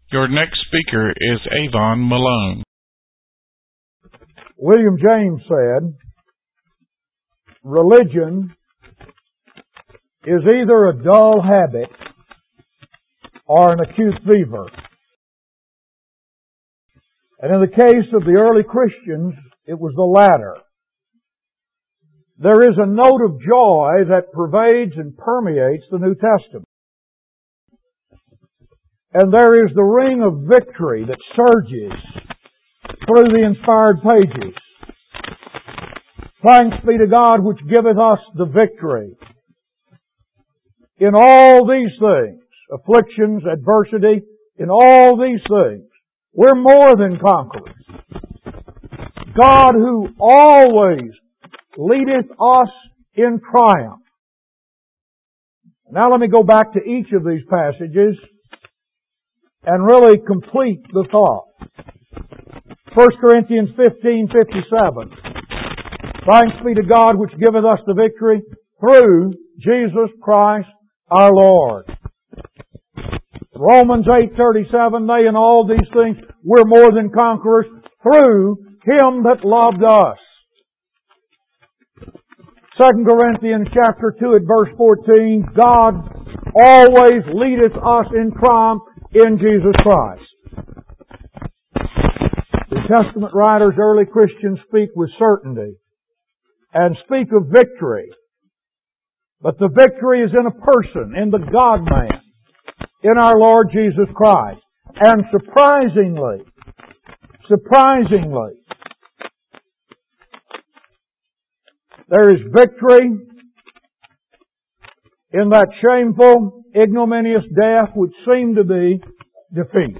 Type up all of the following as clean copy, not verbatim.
Your next speaker is Avon Malone. William James said, religion is either a dull habit or an acute fever. And in the case of the early Christians, it was the latter. There is a note of joy that pervades and permeates the New Testament. And there is the ring of victory that surges through the inspired pages. Thanks be to God which giveth us the victory. In all these things, afflictions, adversity, in all these things, we're more than conquerors. God who always leadeth us in triumph. Now let me go back to each of these passages and really complete the thought. 1 Corinthians 15:57. Thanks be to God which giveth us the victory through Jesus Christ our Lord. Romans 8:37. Nay, in all these things we're more than conquerors through Him that loved us. 2 Corinthians chapter 2 at verse 14. God always leadeth us in triumph in Jesus Christ. New Testament writers, early Christians, speak with certainty and speak of victory. But the victory is in a person, in the God-man, in our Lord Jesus Christ. And surprisingly, there is victory in that shameful, ignominious death which seemed to be defeat.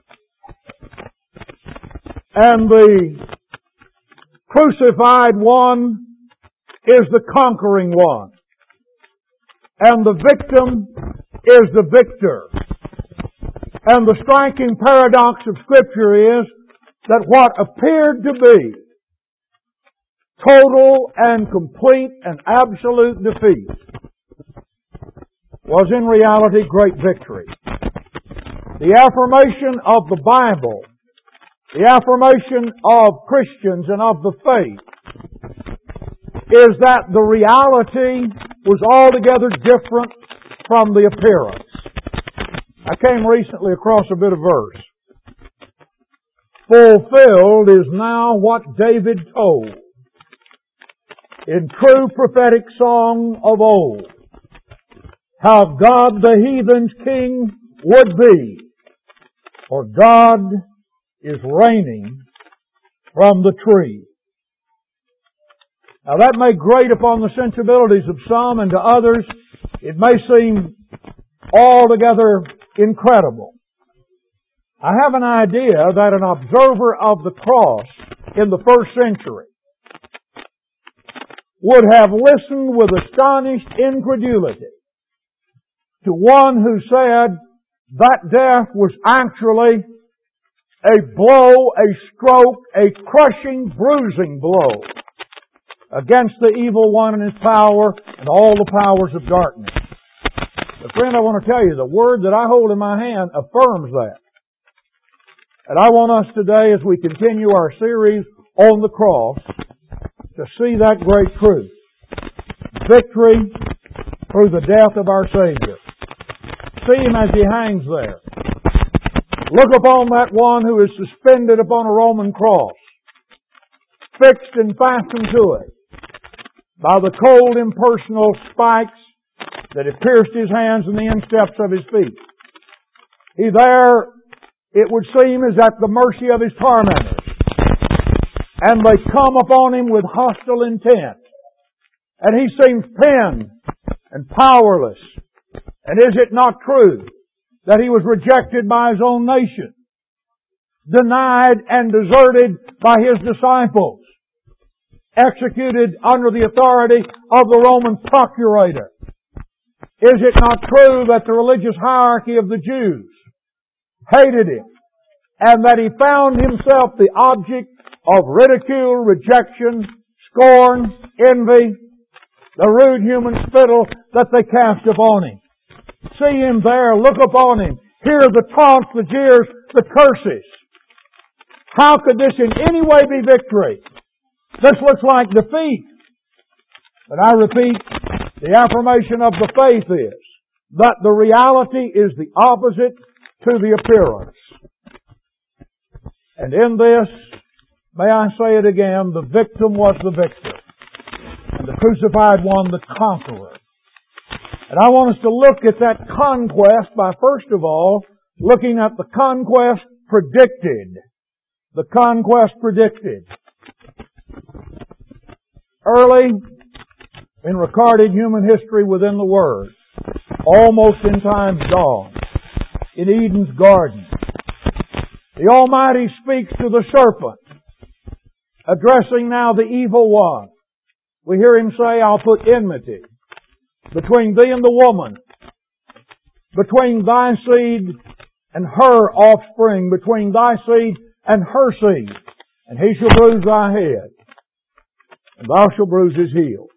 And the crucified one is the conquering one. And the victim is the victor. And the striking paradox of Scripture is that what appeared to be total and complete and absolute defeat was in reality great victory. The affirmation of the Bible, the affirmation of Christians and of the faith, is that the reality was altogether different from the appearance. I came recently across a bit of verse. Fulfilled is now what David told in true prophetic song of old, how God the heathen's king would be, for God is reigning from the tree. Now that may grate upon the sensibilities of some, and to others it may seem altogether incredible. I have an idea that an observer of the cross in the first century would have listened with astonished incredulity to one who said that death was actually a blow, a stroke, a crushing, bruising blow against the evil one and his power and all the powers of darkness. But friend, I want to tell you, the word that I hold in my hand affirms that. And I want us today, as we continue our series on the cross, to see that great truth. Victory through the death of our Savior. See Him as He hangs there. Look upon that one who is suspended upon a Roman cross, fixed and fastened to it by the cold impersonal spikes that have pierced His hands and the insteps of His feet. He there, it would seem, is at the mercy of His tormentors. And they come upon Him with hostile intent. And He seems pinned and powerless. And is it not true that He was rejected by His own nation, denied and deserted by His disciples, executed under the authority of the Roman procurator? Is it not true that the religious hierarchy of the Jews hated Him, and that He found Himself the object of ridicule, rejection, scorn, envy, the rude human spittle that they cast upon Him? See Him there, look upon Him hear the taunts, the jeers, the curses. How could this in any way be victory? This looks like defeat. But I repeat, the affirmation of the faith is that the reality is the opposite to the appearance. And in this, may I say it again, the victim was the victor, and the crucified one the conqueror. And I want us to look at that conquest by, first of all, looking at the conquest predicted. The conquest predicted. Early in recorded human history within the Word, almost in time's dawn, in Eden's garden, the Almighty speaks to the serpent, addressing now the evil one. We hear Him say, I'll put enmity between thee and the woman, between thy seed and her offspring, between thy seed and her seed, and he shall bruise thy head, and thou shalt bruise his heel.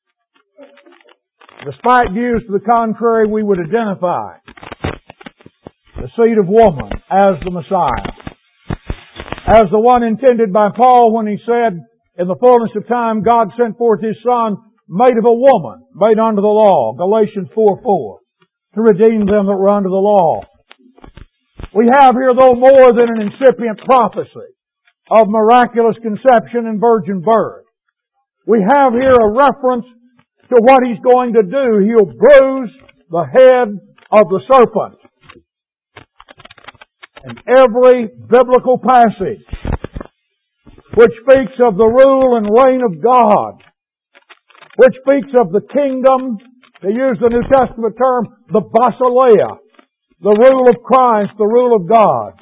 Despite views to the contrary, we would identify the seed of woman as the Messiah, as the one intended by Paul when he said, in the fullness of time, God sent forth His Son, made of a woman, made under the law, Galatians 4:4, to redeem them that were under the law. We have here, though, more than an incipient prophecy of miraculous conception and virgin birth. We have here a reference to what He's going to do. He'll bruise the head of the serpent. And every biblical passage which speaks of the rule and reign of God, which speaks of the kingdom, to use the New Testament term, the basileia, the rule of Christ, the rule of God,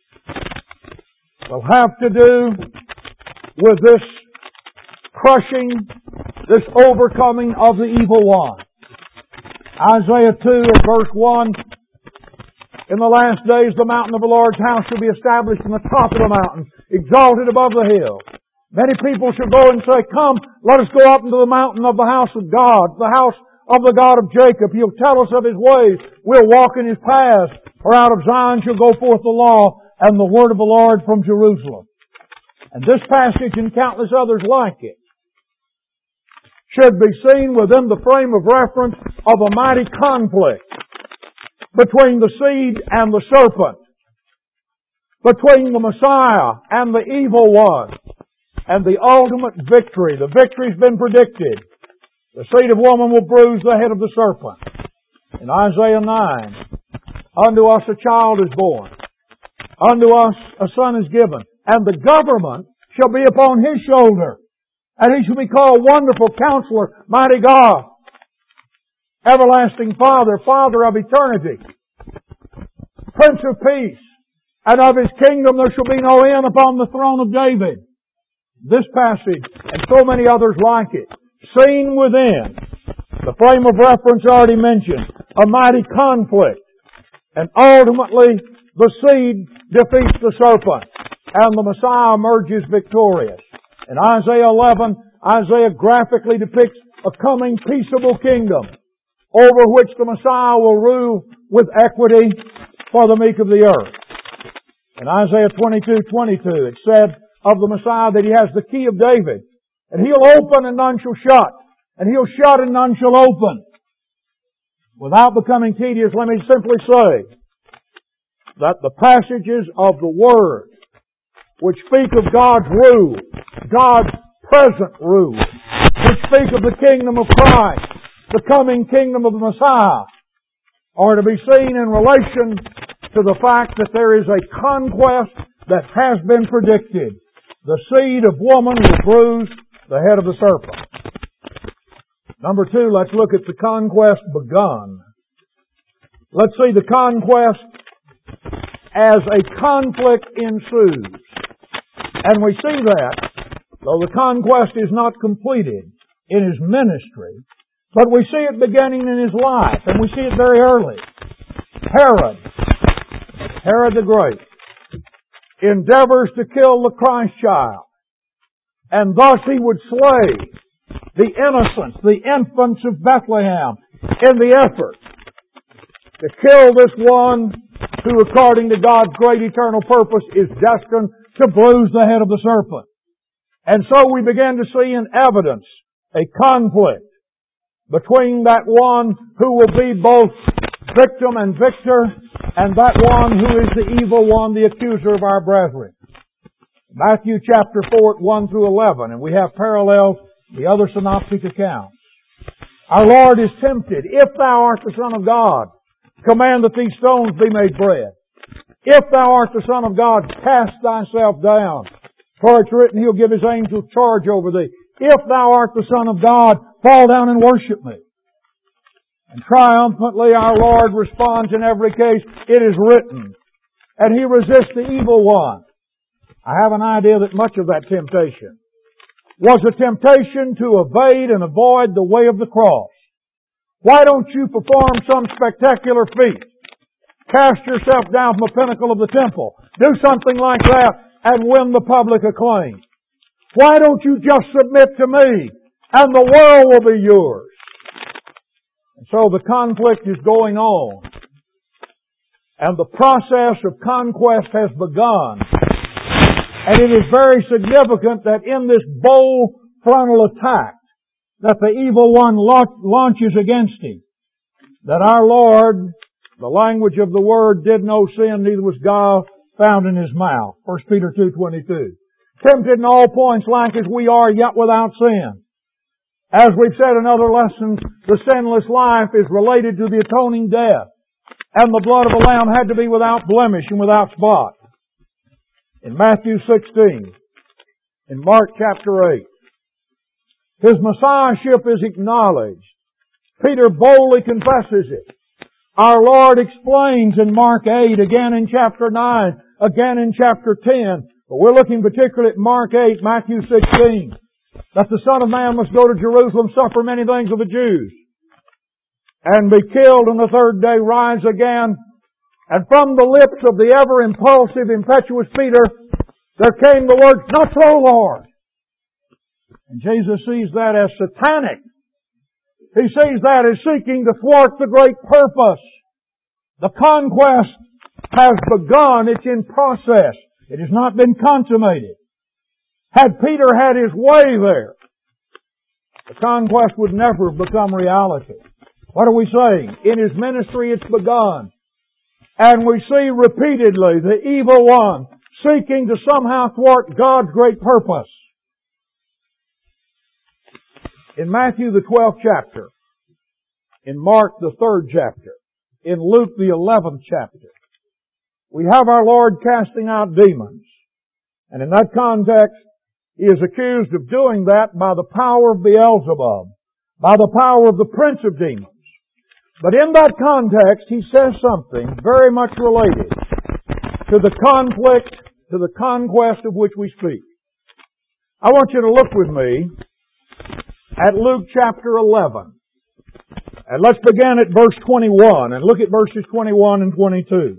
will have to do with this crushing, this overcoming of the evil one. Isaiah 2 verse 1, in the last days the mountain of the Lord's house shall be established in the top of the mountain, exalted above the hill. Many people shall go and say, come, let us go up into the mountain of the house of God, the house of the God of Jacob. He'll tell us of His ways. We'll walk in His paths. For out of Zion shall go forth the law and the word of the Lord from Jerusalem. And this passage and countless others like it should be seen within the frame of reference of a mighty conflict between the seed and the serpent, between the Messiah and the evil one, and the ultimate victory. The victory's been predicted. The seed of woman will bruise the head of the serpent. In Isaiah 9, unto us a child is born, unto us a son is given, and the government shall be upon His shoulder, and He shall be called Wonderful Counselor, Mighty God, Everlasting Father, Father of eternity, Prince of Peace, and of His kingdom there shall be no end upon the throne of David. This passage, and so many others like it, seen within the frame of reference already mentioned, a mighty conflict, and ultimately the seed defeats the serpent, and the Messiah emerges victorious. In Isaiah 11, Isaiah graphically depicts a coming peaceable kingdom over which the Messiah will rule with equity for the meek of the earth. In Isaiah 22:22, it said of the Messiah that He has the key of David, and He'll open and none shall shut, and He'll shut and none shall open. Without becoming tedious, let me simply say that the passages of the Word which speak of God's rule, God's present rule, which speak of the kingdom of Christ, the coming kingdom of the Messiah, are to be seen in relation to the fact that there is a conquest that has been predicted. The seed of woman will bruise the head of the serpent. Number 2, let's look at the conquest begun. Let's see the conquest as a conflict ensues. And we see that, though the conquest is not completed in His ministry, but we see it beginning in His life, and we see it very early. Herod the Great, endeavors to kill the Christ child, and thus he would slay the innocents, the infants of Bethlehem, in the effort to kill this one who according to God's great eternal purpose is destined to bruise the head of the serpent. And so we begin to see in evidence a conflict between that one who will be both victim and victor, and that one who is the evil one, the accuser of our brethren. Matthew chapter 4, 1 through 11, and we have parallels the other synoptic accounts. Our Lord is tempted. If thou art the Son of God, command that these stones be made bread. If thou art the Son of God, cast thyself down. For it's written, He'll give His angels charge over thee. If thou art the Son of God, fall down and worship me. And triumphantly our Lord responds in every case, it is written. And He resists the evil one. I have an idea that much of that temptation was a temptation to evade and avoid the way of the cross. Why don't you perform some spectacular feat? Cast yourself down from the pinnacle of the temple. Do something like that and win the public acclaim. Why don't you just submit to me and the world will be yours? And so the conflict is going on. And the process of conquest has begun. And it is very significant that in this bold frontal attack that the evil one launches against him, that our Lord, the language of the Word, did no sin, neither was guile found in His mouth. 1 Peter 2:22. Tempted in all points like as we are, yet without sin. As we've said in other lessons, the sinless life is related to the atoning death. And the blood of a lamb had to be without blemish and without spot. In Matthew 16, in Mark chapter 8, His Messiahship is acknowledged. Peter boldly confesses it. Our Lord explains in Mark 8, again in chapter 9, again in chapter 10, but we're looking particularly at Mark 8, Matthew 16, that the Son of Man must go to Jerusalem, suffer many things of the Jews, and be killed, and the third day rise again. And from the lips of the ever-impulsive, impetuous Peter, there came the words, not so, Lord. And Jesus sees that as satanic. He sees that as seeking to thwart the great purpose. The conquest has begun. It's in process. It has not been consummated. Had Peter had his way there, the conquest would never have become reality. What are we saying? In His ministry it's begun. And we see repeatedly the evil one seeking to somehow thwart God's great purpose. In Matthew the 12th chapter, in Mark the 3rd chapter, in Luke the 11th chapter, we have our Lord casting out demons. And in that context, He is accused of doing that by the power of Beelzebub, by the power of the prince of demons. But in that context, He says something very much related to the conflict, to the conquest of which we speak. I want you to look with me at Luke chapter 11. And let's begin at verse 21 and look at verses 21 and 22.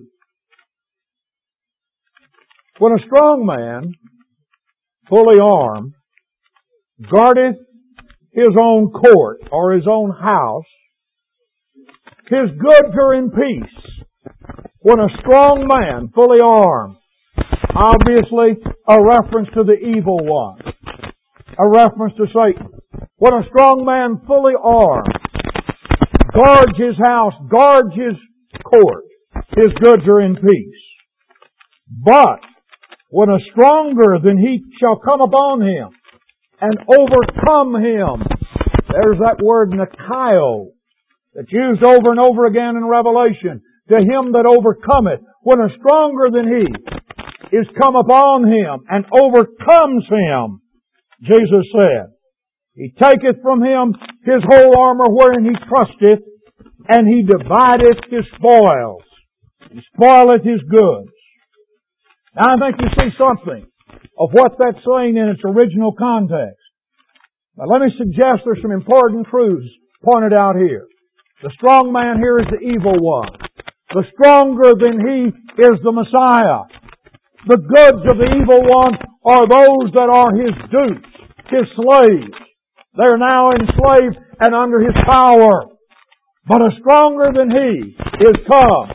When a strong man, fully armed, guardeth his own court or his own house, his goods are in peace. When a strong man, fully armed, obviously a reference to the evil one, a reference to Satan. When a strong man, fully armed, guards his house, guards his court, his goods are in peace. But when a stronger than he shall come upon him and overcome him, there's that word Nikaio, that's used over and over again in Revelation. To him that overcometh, when a stronger than he is come upon him and overcomes him, Jesus said, He taketh from him his whole armor wherein he trusteth, and he divideth his spoils. He spoileth his goods. Now I think you see something of what that's saying in its original context. Now let me suggest there's some important truths pointed out here. The strong man here is the evil one. The stronger than he is the Messiah. The goods of the evil one are those that are his dupes, his slaves. They are now enslaved and under his power. But a stronger than he is come.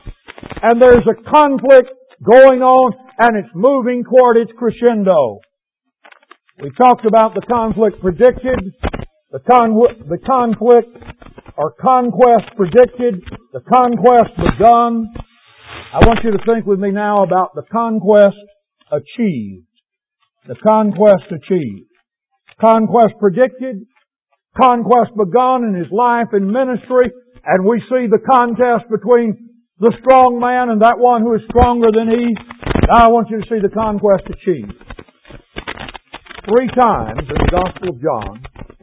and there's a conflict going on, and it's moving toward its crescendo. We talked about the conflict predicted, the conflict or conquest predicted, the conquest begun. I want you to think with me now about the conquest achieved. The conquest achieved. Conquest predicted, conquest begun in his life and ministry, and we see the contest between the strong man and that one who is stronger than he. Now I want you to see the conquest achieved. 3 times in the Gospel of John,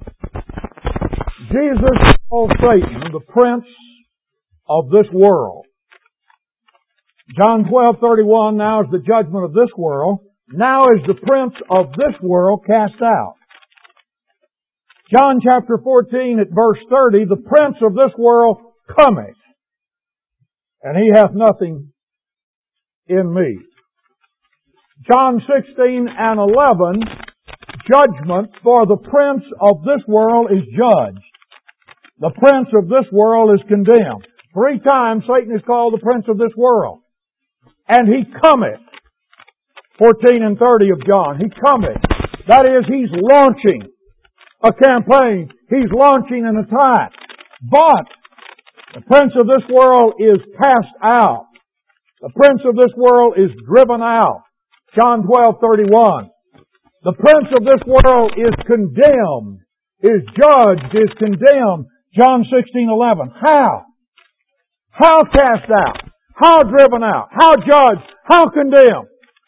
Jesus called Satan the prince of this world. John 12:31, now is the judgment of this world. Now is the prince of this world cast out. John chapter 14 at verse 30, the prince of this world cometh, and he hath nothing in me. John 16 and 11, judgment for the prince of this world is judged. The prince of this world is condemned. 3 times Satan is called the prince of this world. And he cometh. 14 and 30 of John. He cometh. That is, he's launching a campaign. He's launching an attack. But the prince of this world is cast out. The prince of this world is driven out. John 12:31. The prince of this world is condemned, is judged, is condemned. John 16:11. How? How cast out? How driven out? How judged? How condemned?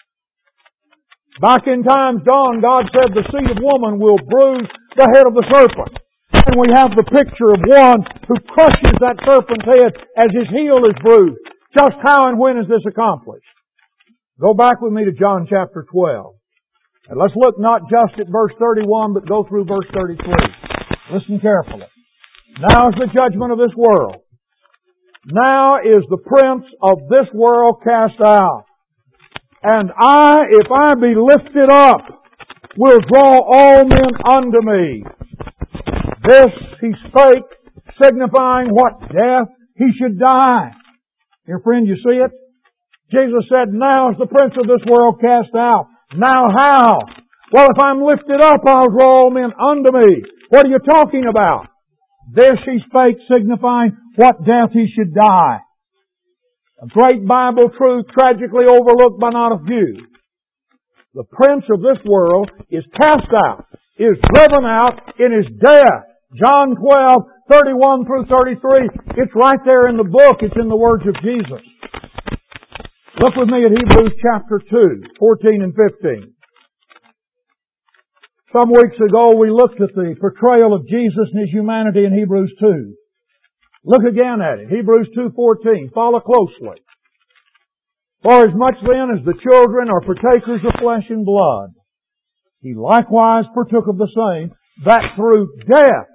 Back in times gone, God said the seed of woman will bruise the head of the serpent. And we have the picture of one who crushes that serpent's head as his heel is bruised. Just how and when is this accomplished? Go back with me to John chapter 12. And let's look not just at verse 31, but go through verse 33. Listen carefully. Now is the judgment of this world. Now is the prince of this world cast out. And I, if I be lifted up, will draw all men unto me. This he spake, signifying what death he should die. Dear friend, you see it? Jesus said, now is the prince of this world cast out. Now how? Well, if I'm lifted up, I'll draw all men unto me. What are you talking about? This he spake, signifying what death he should die. A great Bible truth tragically overlooked by not a few. The prince of this world is cast out, is driven out in his death. John 12:31 through 33. It's right there in the book. It's in the words of Jesus. Look with me at Hebrews chapter 2, 14 and 15. Some weeks ago we looked at the portrayal of Jesus and His humanity in Hebrews 2. Look again at it. Hebrews 2:14. Follow closely. For as much then as the children are partakers of flesh and blood, He likewise partook of the same, that through death,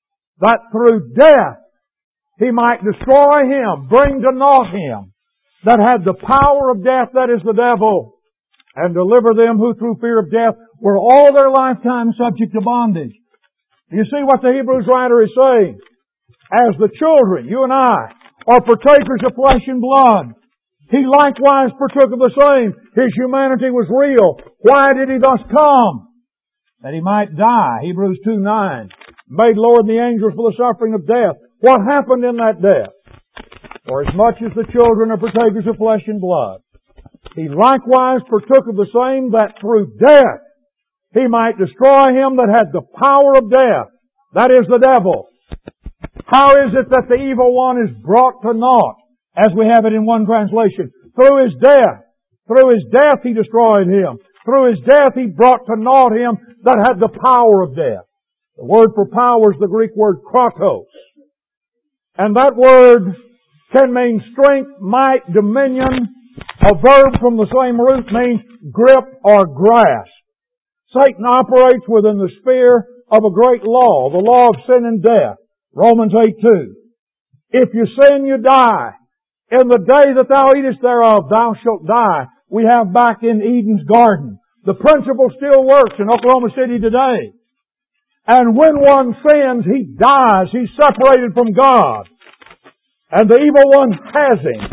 He might destroy him, bring to naught him that had the power of death, that is the devil, and deliver them who through fear of death were all their lifetime subject to bondage. You see what the Hebrews writer is saying? As the children, you and I, are partakers of flesh and blood, He likewise partook of the same. His humanity was real. Why did He thus come? That He might die. Hebrews 2:9. Made Lord and the angels for the suffering of death. What happened in that death? For as much as the children are partakers of flesh and blood, He likewise partook of the same, that through death He might destroy him that had the power of death. That is the devil. How is it that the evil one is brought to naught? As we have it in one translation. Through His death. Through His death He destroyed him. Through His death He brought to naught him that had the power of death. The word for power is the Greek word kratos. And that word can mean strength, might, dominion. A verb from the same root means grip or grasp. Satan operates within the sphere of a great law, the law of sin and death. Romans 8:2. If you sin, you die. In the day that thou eatest thereof, thou shalt die. We have back in Eden's garden. The principle still works in Oklahoma City today. And when one sins, he dies. He's separated from God. And the evil one has him.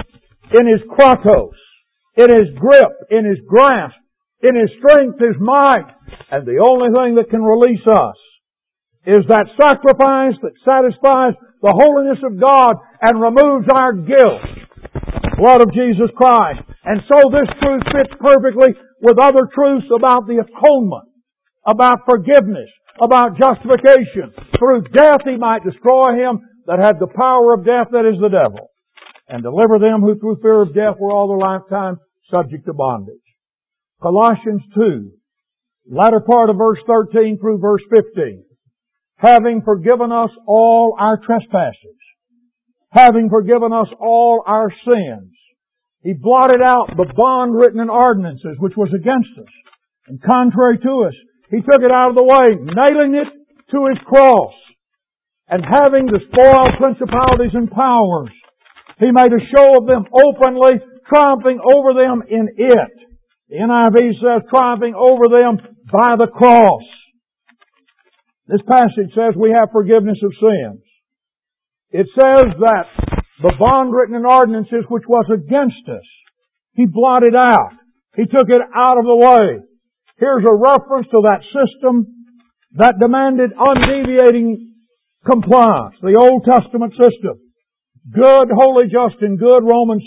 in His kratos, in His grip, in His grasp, in His strength, His might. And the only thing that can release us is that sacrifice that satisfies the holiness of God and removes our guilt. The blood of Jesus Christ. And so this truth fits perfectly with other truths about the atonement, about forgiveness, about justification. Through death He might destroy him that had the power of death, that is the devil, and deliver them who through fear of death were all their lifetime subject to bondage. Colossians 2, latter part of verse 13 through verse 15. Having forgiven us all our trespasses, having forgiven us all our sins, He blotted out the bond written in ordinances which was against us and contrary to us. He took it out of the way, nailing it to His cross. And having despoiled principalities and powers, He made a show of them openly, triumphing over them in it. The NIV says triumphing over them by the cross. This passage says we have forgiveness of sins. It says that the bond written in ordinances which was against us, He blotted out. He took it out of the way. Here's a reference to that system that demanded undeviating compliance. The Old Testament system. Good, holy, just, and good, Romans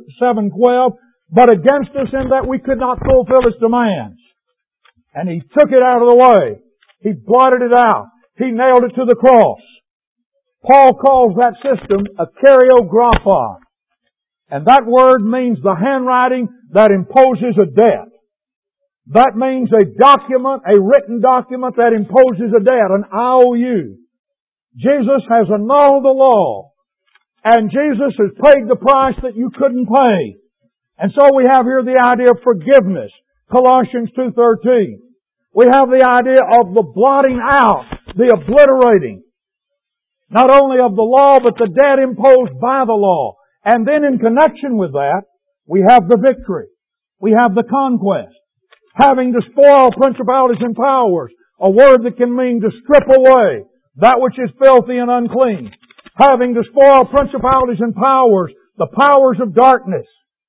7:12, but against us in that we could not fulfill its demands. And He took it out of the way. He blotted it out. He nailed it to the cross. Paul calls that system a karyographa. And that word means the handwriting that imposes a debt. That means a document, a written document that imposes a debt, an IOU. Jesus has annulled the law. And Jesus has paid the price that you couldn't pay. And so we have here the idea of forgiveness. Colossians 2:13. We have the idea of the blotting out, the obliterating, not only of the law, but the debt imposed by the law. And then in connection with that, we have the victory. We have the conquest. Having despoiled principalities and powers, a word that can mean to strip away that which is filthy and unclean. Having despoiled principalities and powers, the powers of darkness,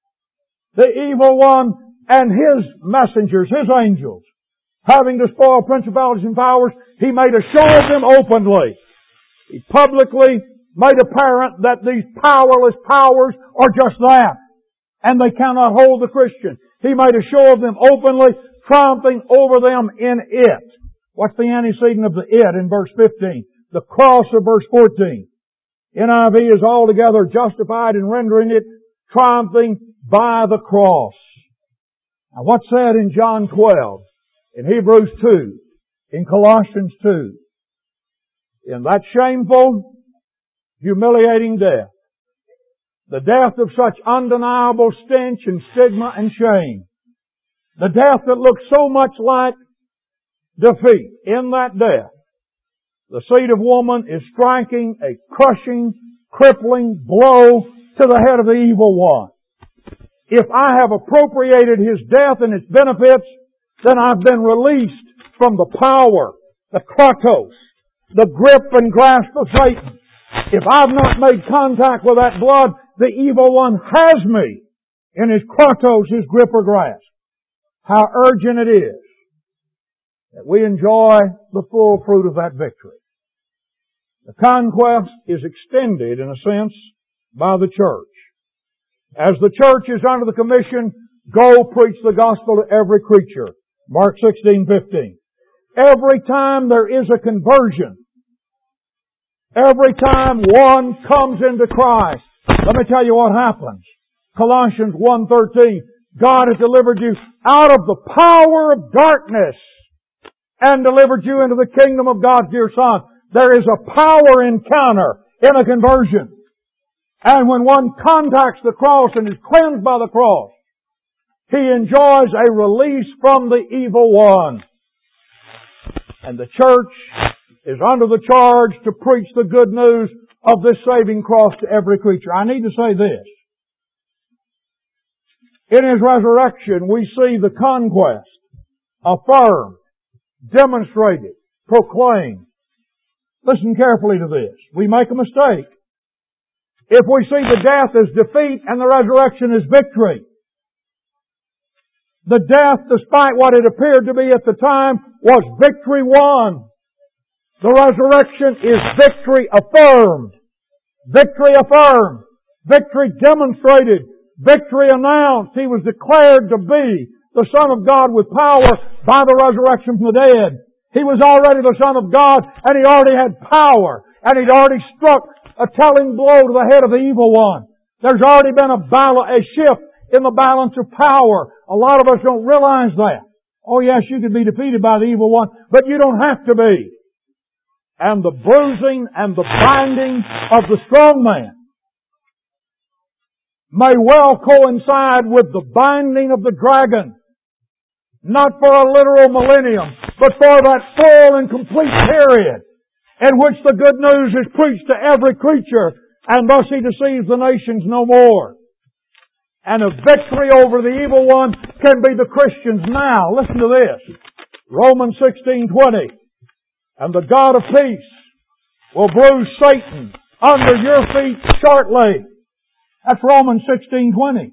the evil one and his messengers, his angels. Having despoiled principalities and powers, He made a show of them openly. He publicly made apparent that these powerless powers are just that. And they cannot hold the Christian. He made a show of them openly, triumphing over them in it. What's the antecedent of the it in verse 15? The cross of verse 14. NIV is altogether justified in rendering it triumphing by the cross. Now what's said in John 12? In Hebrews 2, in Colossians 2, in that shameful, humiliating death, the death of such undeniable stench and stigma and shame, the death that looks so much like defeat, in that death, the seed of woman is striking a crushing, crippling blow to the head of the evil one. If I have appropriated His death and its benefits, then I've been released from the power, the kratos, the grip and grasp of Satan. If I've not made contact with that blood, the evil one has me in his kratos, his grip or grasp. How urgent it is that we enjoy the full fruit of that victory. The conquest is extended, in a sense, by the church. As the church is under the commission, go preach the gospel to every creature. Mark 16:15. Every time there is a conversion, every time one comes into Christ, let me tell you what happens. Colossians 1:13. God has delivered you out of the power of darkness and delivered you into the kingdom of God's dear Son. There is a power encounter in a conversion. And when one contacts the cross and is cleansed by the cross, he enjoys a release from the evil one. And the church is under the charge to preach the good news of this saving cross to every creature. I need to say this. In His resurrection, we see the conquest affirmed, demonstrated, proclaimed. Listen carefully to this. We make a mistake if we see the death as defeat and the resurrection as victory. The death, despite what it appeared to be at the time, was victory won. The resurrection is victory affirmed. Victory affirmed. Victory demonstrated. Victory announced. He was declared to be the Son of God with power by the resurrection from the dead. He was already the Son of God, and He already had power, and He'd already struck a telling blow to the head of the evil one. There's already been a shift in the balance of power. A lot of us don't realize that. Oh yes, you could be defeated by the evil one, but you don't have to be. And the bruising and the binding of the strong man may well coincide with the binding of the dragon. Not for a literal millennium, but for that full and complete period in which the good news is preached to every creature, and thus He deceives the nations no more. And a victory over the evil one can be the Christians now. Listen to this. Romans 16:20. And the God of peace will bruise Satan under your feet shortly. That's Romans 16:20.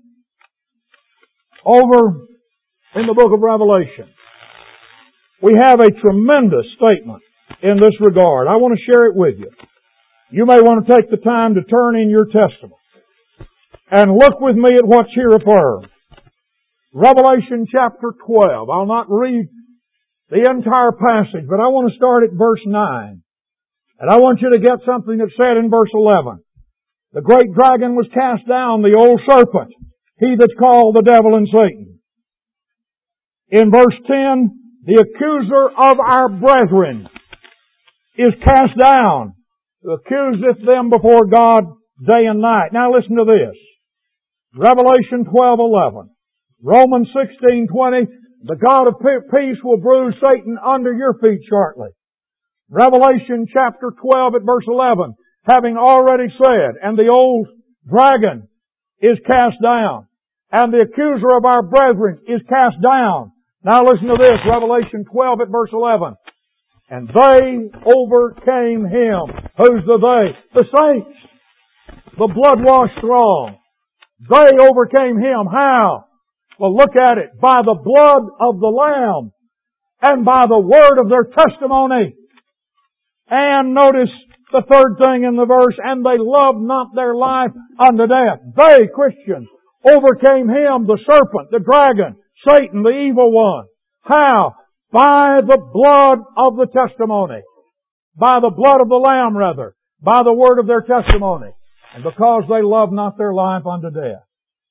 Over in the book of Revelation, we have a tremendous statement in this regard. I want to share it with you. You may want to take the time to turn in your Testament and look with me at what's here affirmed. Revelation chapter 12. I'll not read the entire passage, but I want to start at verse 9. And I want you to get something that's said in verse 11. The great dragon was cast down, the old serpent, he that's called the devil and Satan. In verse 10, the accuser of our brethren is cast down, who accuseth them before God day and night. Now listen to this. Revelation 12:11. Romans 16:20. The God of peace will bruise Satan under your feet shortly. Revelation chapter 12 at verse 11. Having already said, and the old dragon is cast down, and the accuser of our brethren is cast down. Now listen to this. Revelation 12 at verse 11. And they overcame him. Who's the they? The saints. The blood-washed throng. They overcame him. How? Well, look at it. By the blood of the Lamb and by the word of their testimony. And notice the third thing in the verse, and they loved not their life unto death. They, Christians, overcame him, the serpent, the dragon, Satan, the evil one. How? By the blood of the testimony. By the blood of the Lamb, rather. By the word of their testimony. And because they loved not their life unto death.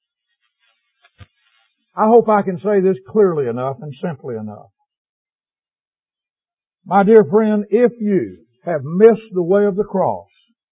I hope I can say this clearly enough and simply enough. My dear friend, if you have missed the way of the cross,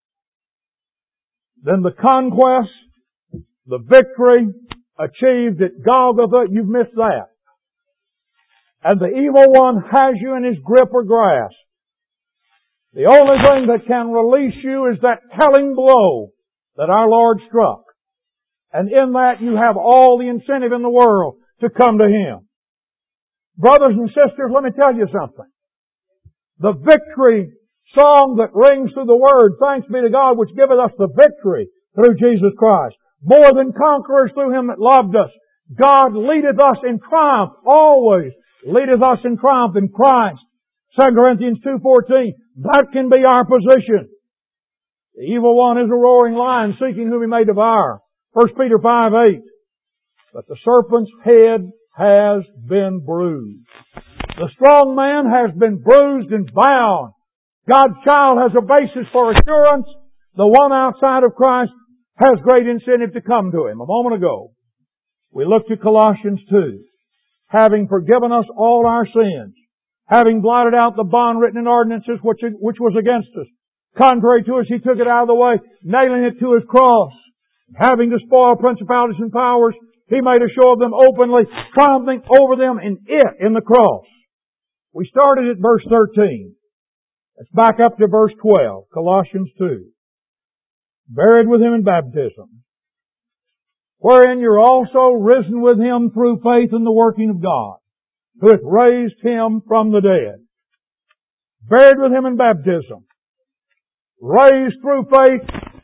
then the conquest, the victory achieved at Golgotha, you've missed that. And the evil one has you in his grip or grasp. The only thing that can release you is that telling blow that our Lord struck. And in that you have all the incentive in the world to come to Him. Brothers and sisters, let me tell you something. The victory song that rings through the Word, thanks be to God which giveth us the victory through Jesus Christ. More than conquerors through Him that loved us. God leadeth us in triumph, always leadeth us in triumph in Christ. 2 Corinthians 2:14. That can be our position. The evil one is a roaring lion seeking whom he may devour. 1 Peter 5:8. But the serpent's head has been bruised. The strong man has been bruised and bound. God's child has a basis for assurance. The one outside of Christ has great incentive to come to Him. A moment ago, we looked at Colossians 2. Having forgiven us all our sins, having blotted out the bond written in ordinances which was against us, contrary to us, He took it out of the way, nailing it to His cross. Having despoiled principalities and powers, He made a show of them openly, triumphing over them in the cross. We started at verse 13. Let's back up to verse 12, Colossians 2. Buried with Him in baptism, wherein you're also risen with Him through faith in the working of God, who hath raised Him from the dead. Buried with Him in baptism, raised through faith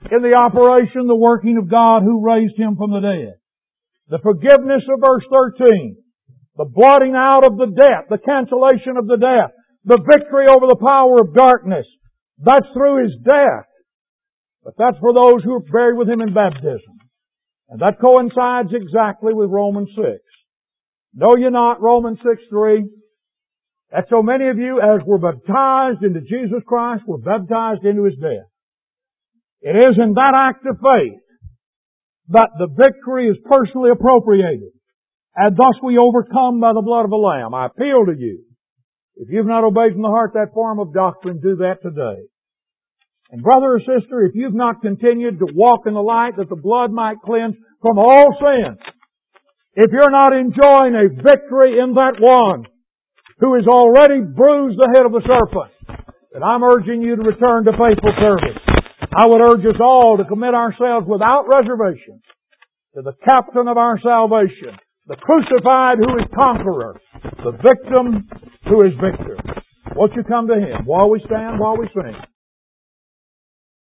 in the operation, the working of God who raised Him from the dead. The forgiveness of verse 13. The blotting out of the debt, the cancellation of the debt, the victory over the power of darkness. That's through His death. But that's for those who are buried with Him in baptism. And that coincides exactly with Romans 6. Know ye not, Romans 6:3, that so many of you as were baptized into Jesus Christ were baptized into His death. It is in that act of faith that the victory is personally appropriated. And thus we overcome by the blood of the Lamb. I appeal to you. If you've not obeyed from the heart that form of doctrine, do that today. And brother or sister, if you've not continued to walk in the light that the blood might cleanse from all sin, if you're not enjoying a victory in that one who has already bruised the head of the serpent, then I'm urging you to return to faithful service. I would urge us all to commit ourselves without reservation to the captain of our salvation, the crucified who is conqueror, the victim who is victor. Won't you come to Him while we stand, while we sing?